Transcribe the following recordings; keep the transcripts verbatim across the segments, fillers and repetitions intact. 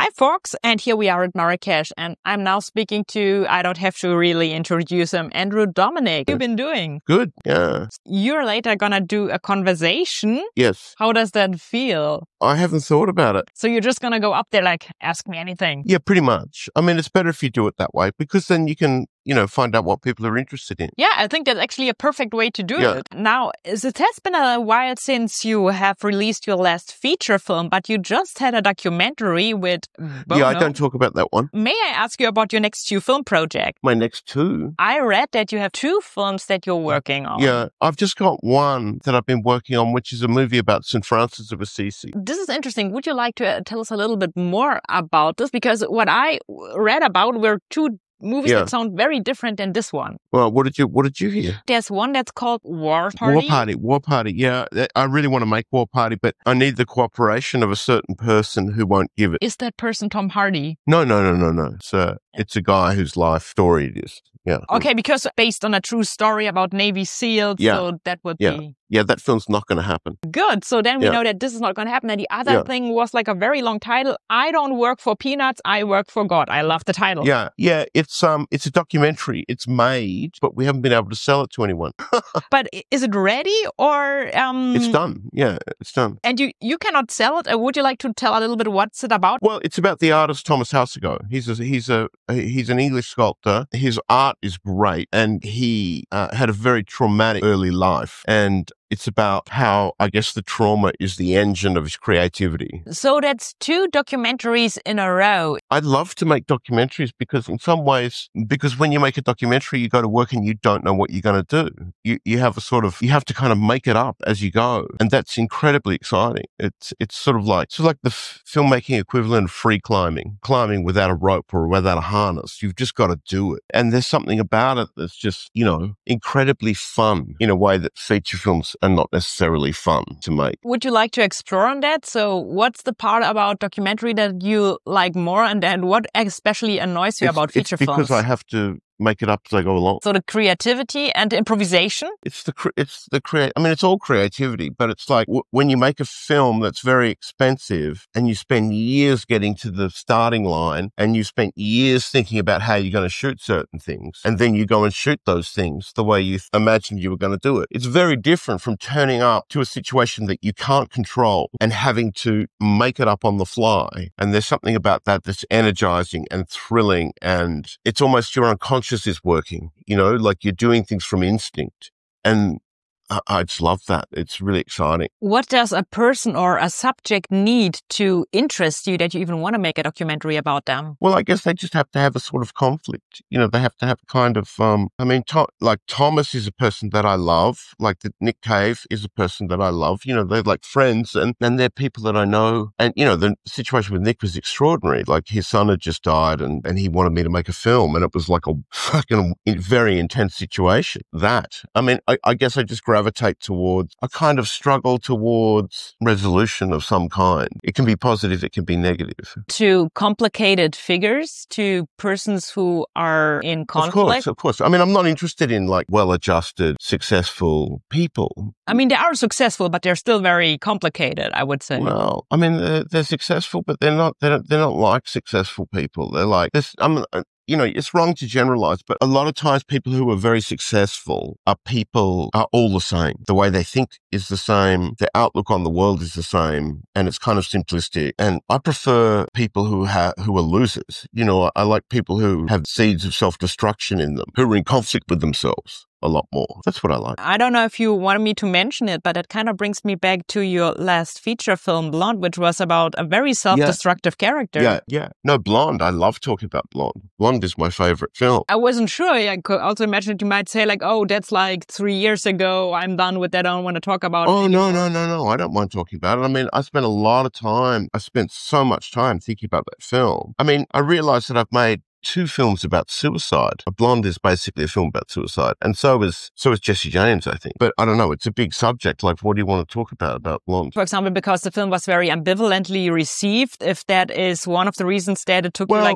Hi, folks, and here we are at Marrakesh, and I'm now speaking to, I don't have to really introduce him, Andrew Dominik. What have you been doing? Good, yeah. You're later gonna do a conversation. Yes. How does that feel? I haven't thought about it. So you're just gonna go up there like, ask me anything? Yeah, pretty much. I mean, it's better if you do it that way because then you can, you know, find out what people are interested in. Yeah, I think that's actually a perfect way to do Yeah. it. Now, it has been a while since you have released your last feature film, but you just had a documentary with Bono. Yeah, I don't talk about that one. May I ask you about your next two film project? My next two. I read that you have two films that you're working on. Yeah, I've just got one that I've been working on, which is a movie about Saint Francis of Assisi. This is interesting. Would you like to uh, tell us a little bit more about this? Because what I read about were two movies Yeah. that sound very different than this one. Well, what did you what did you hear? There's one that's called War Party. War Party, War Party. Yeah, I really want to make War Party, but I need the cooperation of a certain person who won't give it. Is that person Tom Hardy? No, no, no, no, no. It's a, it's a guy whose life story it is. Yeah. Okay, because based on a true story about Navy SEALs, Yeah. so that would Yeah. be Yeah, that film's not going to happen. good. So then we Yeah. know that this is not going to happen. And the other Yeah. thing was like a very long title. I don't work for peanuts. I work for God. I love the title. Yeah, yeah. It's um, it's a documentary. It's made, but we haven't been able to sell it to anyone. But i- is it ready or um? It's done. Yeah, it's done. And you you cannot sell it. Uh, Would you like to tell a little bit what's it about? Well, it's about the artist Thomas Halsego. He's a, he's a he's an English sculptor. His art is great, and he uh, had a very traumatic early life. And it's about how I guess the trauma is the engine of his creativity. So that's two documentaries in a row. I'd love to make documentaries because in some ways, because when you make a documentary, you go to work and you don't know what you're going to do. You you have a sort of, you have to kind of make it up as you go. And that's incredibly exciting. It's it's sort of like, sort of like the f- filmmaking equivalent of free climbing, climbing without a rope or without a harness. You've just got to do it. And there's something about it that's just, you know, incredibly fun in a way that feature films are not necessarily fun to make. Would you like to explore on that? So what's the part about documentary that you like more, and then what especially annoys you It's- about feature it's because films? I have to make it up as I go along. So the creativity and improvisation? It's the cre- it's the create. I mean, it's all creativity, but it's like w- when you make a film that's very expensive and you spend years getting to the starting line, and you spent years thinking about how you're going to shoot certain things, and then you go and shoot those things the way you th- imagined you were going to do it. It's very different from turning up to a situation that you can't control and having to make it up on the fly. And there's something about that that's energizing and thrilling, and it's almost your unconscious is working, you know, like you're doing things from instinct. And I, I just love that. It's really exciting. What does a person or a subject need to interest you that you even want to make a documentary about them? Well, I guess they just have to have a sort of conflict. You know, they have to have kind of, um, I mean, to- like Thomas is a person that I love, like the, Nick Cave is a person that I love. You know, they're like friends, and, and they're people that I know. And, you know, the situation with Nick was extraordinary. Like his son had just died, and, and he wanted me to make a film, and it was like a fucking very intense situation. That, I mean, I, I guess I just gravitate towards a kind of struggle towards resolution of some kind. It can be positive, it can be negative. To complicated figures, to persons who are in Of conflict? course, of course. I mean, I'm not interested in like well-adjusted, successful people. I mean, they are successful, but they're still very complicated, I would say. Well, I mean, they're, they're successful, but they're not. They're, they're not like successful people. They're like this. I'm. You know, it's wrong to generalize, but a lot of times people who are very successful are people are all the same. The way they think is the same. Their outlook on the world is the same, and it's kind of simplistic. And I prefer people who have who are losers. You know, I, I like people who have seeds of self-destruction in them, who are in conflict with themselves a lot more. That's what I like. I don't know if you wanted me to mention it, but it kind of brings me back to your last feature film, Blonde, which was about a very self-destructive character. Yeah, yeah. No, Blonde. I love talking about Blonde. Blonde is my favorite film. I wasn't sure. I could also imagine that you might say like, oh, that's like three years ago. I'm done with that. I don't want to talk about it Oh, anymore. no, no, no, no. I don't mind talking about it. I mean, I spent a lot of time, I spent so much time thinking about that film. I mean, I realized that I've made two films about suicide. A Blonde is basically a film about suicide. And so is, so is Jesse James, I think. But I don't know. It's a big subject. Like, what do you want to talk about, about Blonde? For example, because the film was very ambivalently received, if that is one of the reasons that it took Well, you like...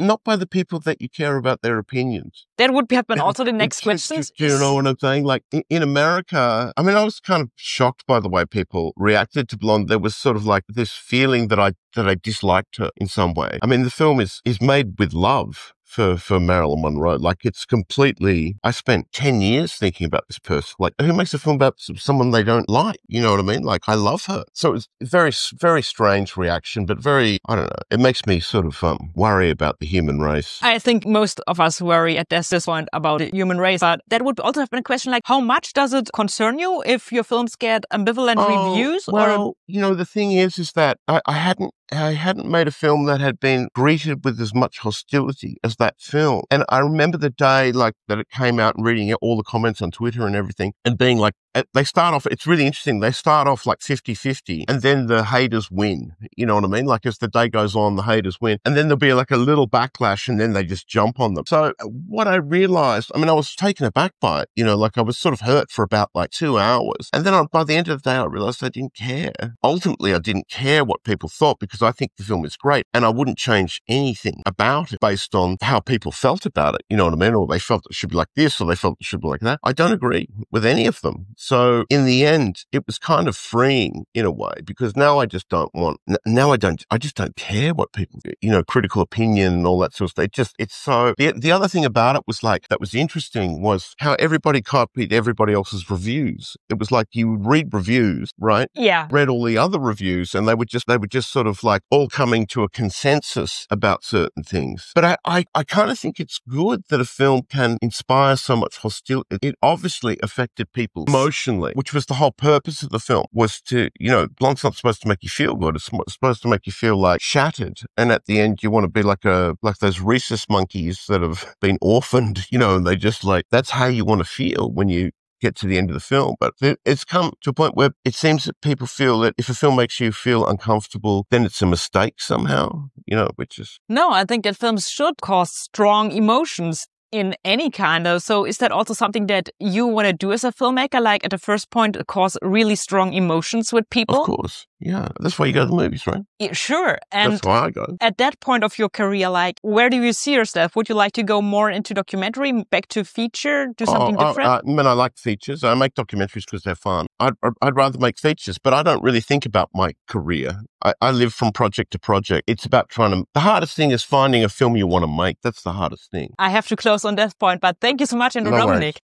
not by the people that you care about their opinions. That would have been also the next question. Do you know what I'm saying? Like in, in America, I mean, I was kind of shocked by the way people reacted to Blonde. There was sort of like this feeling that I that I disliked her in some way. I mean, the film is is made with love for, for Marilyn Monroe. Like it's completely, I spent ten years thinking about this person. Like who makes a film about someone they don't like? You know what I mean? Like I love her. So it's a very, very strange reaction, but very, I don't know. It makes me sort of um, worry about the human race. I think most of us worry at this point about the human race, but that would also have been a question like, how much does it concern you if your films get ambivalent oh, reviews? Well, or... you know, the thing is, is that I, I hadn't I hadn't made a film that had been greeted with as much hostility as that film. And I remember the day like that it came out and reading all the comments on Twitter and everything and being like, they start off, it's really interesting. They start off like fifty-fifty and then the haters win. You know what I mean? Like as the day goes on, the haters win. And then there'll be like a little backlash and then they just jump on them. So what I realized, I mean, I was taken aback by it, you know, like I was sort of hurt for about like two hours. And then by the end of the day, I realized I didn't care. Ultimately, I didn't care what people thought because I think the film is great and I wouldn't change anything about it based on how people felt about it. You know what I mean? Or they felt it should be like this or they felt it should be like that. I don't agree with any of them. So in the end, it was kind of freeing in a way because now I just don't want, now I don't, I just don't care what people, you know, critical opinion and all that sort of stuff. It just, it's so, the, the other thing about it was like, that was interesting was how everybody copied everybody else's reviews. It was like you would read reviews, right? Yeah. Read all the other reviews and they would just, they would just sort of like all coming to a consensus about certain things. But I, I, I kind of think it's good that a film can inspire so much hostility. It obviously affected people emotionally, which was the whole purpose of the film, was to, you know, Blonde's not supposed to make you feel good. It's supposed to make you feel like shattered. And at the end, you want to be like a, like those rhesus monkeys that have been orphaned, you know, and they just like, that's how you want to feel when you get to the end of the film. But it's come to a point where it seems that people feel that if a film makes you feel uncomfortable, then it's a mistake somehow, you know, which is... No, I think that films should cause strong emotions in any kind of. So is that also something that you want to do as a filmmaker? Like at the first point, cause really strong emotions with people? Of course. Yeah. That's why you go to the movies, right? Yeah, sure. And that's why I go. At that point of your career, like, where do you see yourself? Would you like to go more into documentary, back to feature, do something oh, different? I, I mean, I like features. I make documentaries because they're fun. I'd, I'd rather make features, but I don't really think about my career. I, I live from project to project. It's about trying to, the hardest thing is finding a film you want to make. That's the hardest thing. I have to close on that point, but thank you so much, Andrew No Dominik. worries.